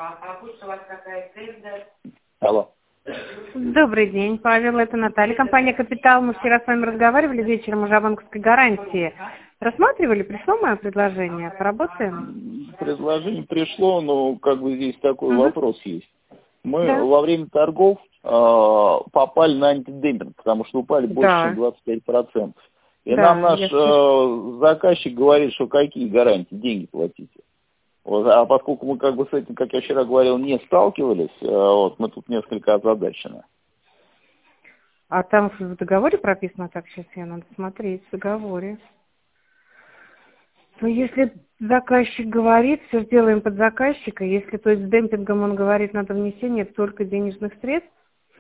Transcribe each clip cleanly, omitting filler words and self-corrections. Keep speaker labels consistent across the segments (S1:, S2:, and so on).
S1: Алло.
S2: Добрый день, Павел, это Наталья, компания «Капитал». Мы вчера с вами разговаривали вечером уже о банковской гарантии. Рассматривали, пришло мое предложение? Поработаем?
S1: Предложение пришло, но как бы здесь такой вопрос есть. Мы во время торгов попали на антидемпинг, потому что упали больше, чем 25%. И нам наш заказчик говорит, что какие гарантии, деньги платите. Вот, а поскольку мы как бы с этим, как я вчера говорил, не сталкивались, вот, мы тут несколько озадачены.
S2: А там в договоре прописано так, сейчас я надо смотреть в договоре. Ну, если заказчик говорит, все сделаем под заказчика, если, то есть, с демпингом он говорит, надо внесение только денежных средств.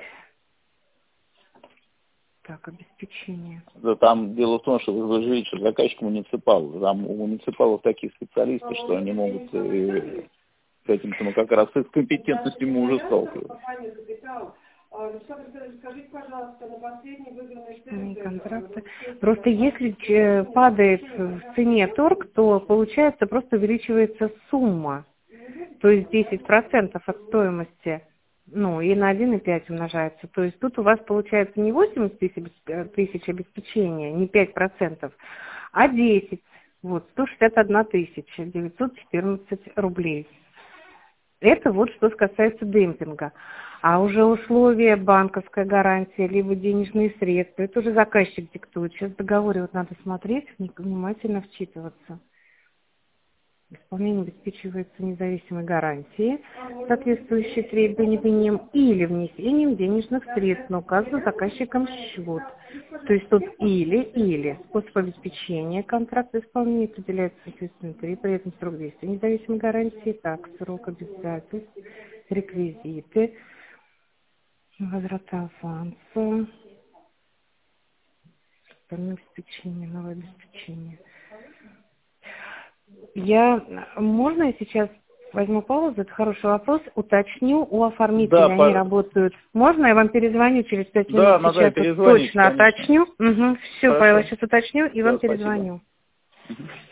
S2: Так, обеспечение.
S1: Да, там дело в том, что вы же видите, что заказчик муниципал. Там у муниципалов такие специалисты, что они могут с этим, как раз с компетентностью мы уже сталкивались.
S2: Скажите, пожалуйста, на последний выгодный контракты. Просто если падает в цене торг, то получается просто увеличивается сумма. То есть 10% от стоимости. Ну, и на 1,5 умножается. То есть тут у вас получается не 80 тысяч обеспечения, не 5%, а 10. Вот, 161 914 рублей. Это вот что касается демпинга. А уже условия, банковская гарантия, либо денежные средства, это уже заказчик диктует. Сейчас в договоре вот надо смотреть, внимательно вчитываться. Исполнение обеспечивается независимой гарантией, соответствующей требованиям или внесением денежных средств на указанный заказчиком счет. То есть тут или. Способ обеспечения контракта исполнения определяется соответственно при этом срок действия независимой гарантии, так, срок обязательств, реквизиты, возврата аванса, обеспечение, новое обеспечение. Можно я сейчас возьму паузу, это хороший вопрос, уточню у оформителя, они работают. Можно я вам перезвоню через 5 минут?
S1: Да, Наталья,
S2: сейчас точно
S1: конечно.
S2: уточню. Все, Павел, я сейчас уточню и вам перезвоню.
S1: Спасибо.